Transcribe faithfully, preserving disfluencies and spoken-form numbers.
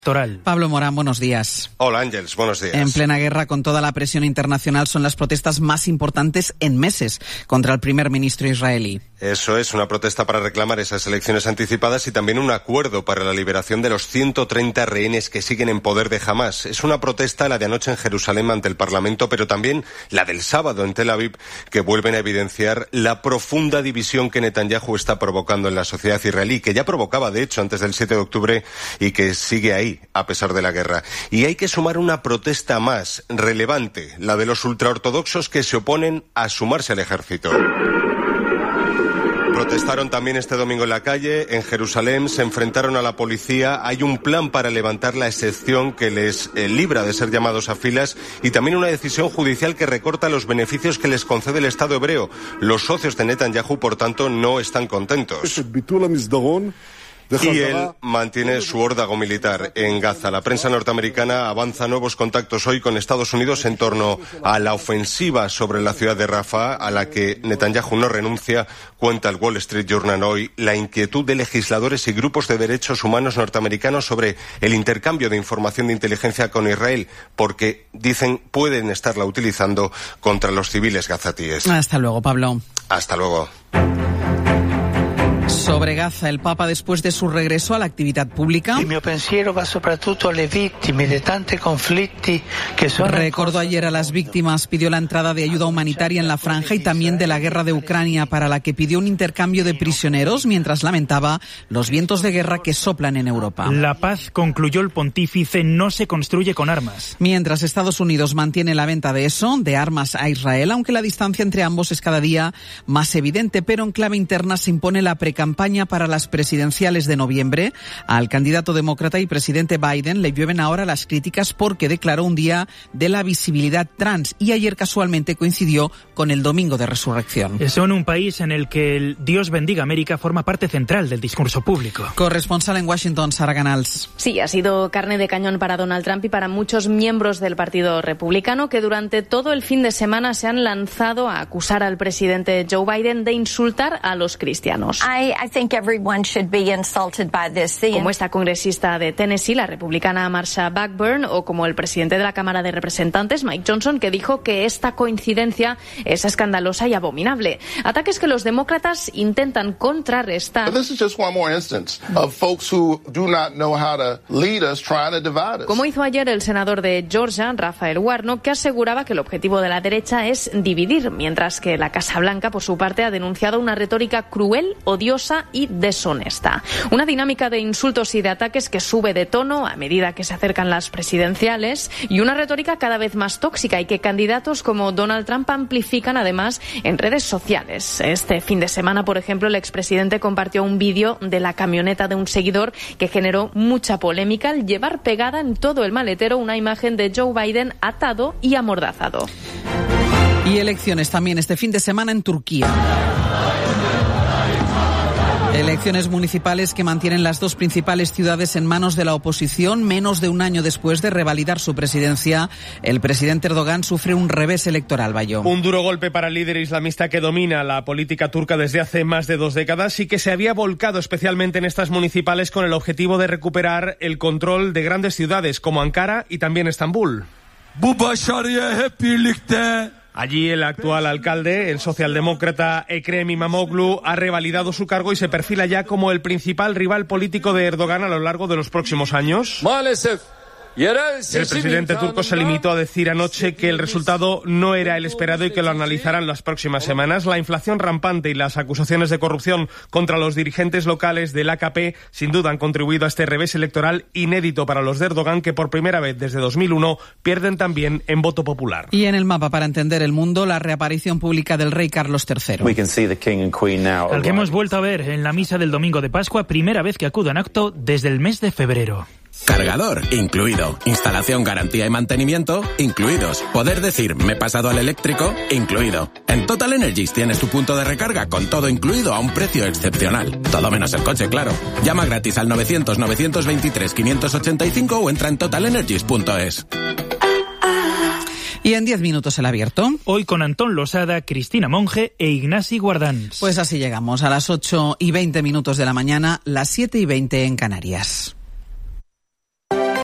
Pablo Morán, buenos días. Hola Ángels, buenos días. En plena guerra, con toda la presión internacional, son las protestas más importantes en meses contra el primer ministro israelí. Eso es, una protesta para reclamar esas elecciones anticipadas y también un acuerdo para la liberación de los ciento treinta rehenes que siguen en poder de Hamás. Es una protesta, la de anoche en Jerusalén ante el Parlamento, pero también la del sábado en Tel Aviv, que vuelven a evidenciar la profunda división que Netanyahu está provocando en la sociedad israelí, que ya provocaba, de hecho, antes del siete de octubre y que sigue ahí a pesar de la guerra. Y hay que sumar una protesta más relevante, la de los ultraortodoxos que se oponen a sumarse al ejército. Protestaron también este domingo en la calle, en Jerusalén, se enfrentaron a la policía. Hay un plan para levantar la excepción que les eh, libra de ser llamados a filas y también una decisión judicial que recorta los beneficios que les concede el Estado hebreo. Los socios de Netanyahu, por tanto, no están contentos. Y él mantiene su órdago militar en Gaza. La prensa norteamericana avanza nuevos contactos hoy con Estados Unidos en torno a la ofensiva sobre la ciudad de Rafah, a la que Netanyahu no renuncia. Cuenta el Wall Street Journal hoy la inquietud de legisladores y grupos de derechos humanos norteamericanos sobre el intercambio de información de inteligencia con Israel, porque, dicen, pueden estarla utilizando contra los civiles gazatíes. Hasta luego, Pablo. Hasta luego. Sobre Gaza, el Papa, después de su regreso a la actividad pública, il mio pensiero va soprattutto alle vittime di tanti conflitti che sono. Recordó ayer a las víctimas, pidió la entrada de ayuda humanitaria en la franja y también de la guerra de Ucrania, para la que pidió un intercambio de prisioneros, mientras lamentaba los vientos de guerra que soplan en Europa. La paz, concluyó el pontífice, no se construye con armas. Mientras Estados Unidos mantiene la venta de eso, de armas a Israel, aunque la distancia entre ambos es cada día más evidente, pero en clave interna se impone la precampaña para las presidenciales de noviembre. Al candidato demócrata y presidente Biden le llueven ahora las críticas porque declaró un día de la visibilidad trans y ayer casualmente coincidió con el Domingo de Resurrección. Son un país en el que el Dios bendiga América forma parte central del discurso público. Corresponsal en Washington, Sara Canals. Sí, ha sido carne de cañón para Donald Trump y para muchos miembros del Partido Republicano que durante todo el fin de semana se han lanzado a acusar al presidente Joe Biden de insultar a los cristianos. I, I think everyone should be insulted by this. Como esta congresista de Tennessee, la republicana Marsha Blackburn, o como el presidente de la Cámara de Representantes, Mike Johnson, que dijo que esta coincidencia es escandalosa y abominable. Ataques que los demócratas intentan contrarrestar. Como hizo ayer el senador de Georgia, Raphael Warnock, que aseguraba que el objetivo de la derecha es dividir, mientras que la Casa Blanca, por su parte, ha denunciado una retórica cruel, odiosa y deshonesta. Una dinámica de insultos y de ataques que sube de tono a medida que se acercan las presidenciales y una retórica cada vez más tóxica y que candidatos como Donald Trump amplifican además en redes sociales. Este fin de semana, por ejemplo, el expresidente compartió un vídeo de la camioneta de un seguidor que generó mucha polémica al llevar pegada en todo el maletero una imagen de Joe Biden atado y amordazado. Y elecciones también este fin de semana en Turquía. Elecciones municipales que mantienen las dos principales ciudades en manos de la oposición. Menos de un año después de revalidar su presidencia, el presidente Erdogan sufre un revés electoral, Bayo. Un duro golpe para el líder islamista que domina la política turca desde hace más de dos décadas y que se había volcado especialmente en estas municipales con el objetivo de recuperar el control de grandes ciudades como Ankara y también Estambul. Allí el actual alcalde, el socialdemócrata Ekrem İmamoğlu, ha revalidado su cargo y se perfila ya como el principal rival político de Erdogan a lo largo de los próximos años. El presidente turco se limitó a decir anoche que el resultado no era el esperado y que lo analizarán las próximas semanas. La inflación rampante y las acusaciones de corrupción contra los dirigentes locales del A K P sin duda han contribuido a este revés electoral inédito para los de Erdogan, que por primera vez desde dos mil uno pierden también en voto popular. Y en el mapa para entender el mundo, la reaparición pública del rey Carlos tercero. Al que hemos vuelto a ver en la misa del domingo de Pascua, primera vez que acudo en acto desde el mes de febrero. Cargador incluido, instalación, garantía y mantenimiento incluidos. Poder decir me he pasado al eléctrico incluido. En Total Energies tienes tu punto de recarga con todo incluido a un precio excepcional. Todo menos el coche, claro. Llama gratis al novecientos, novecientos veintitrés, quinientos ochenta y cinco o entra en total energies punto es. Y en diez minutos el abierto. Hoy con Antón Losada, Cristina Monge e Ignasi Guardans. Pues así llegamos a las ocho y veinte minutos de la mañana, las siete y veinte en Canarias.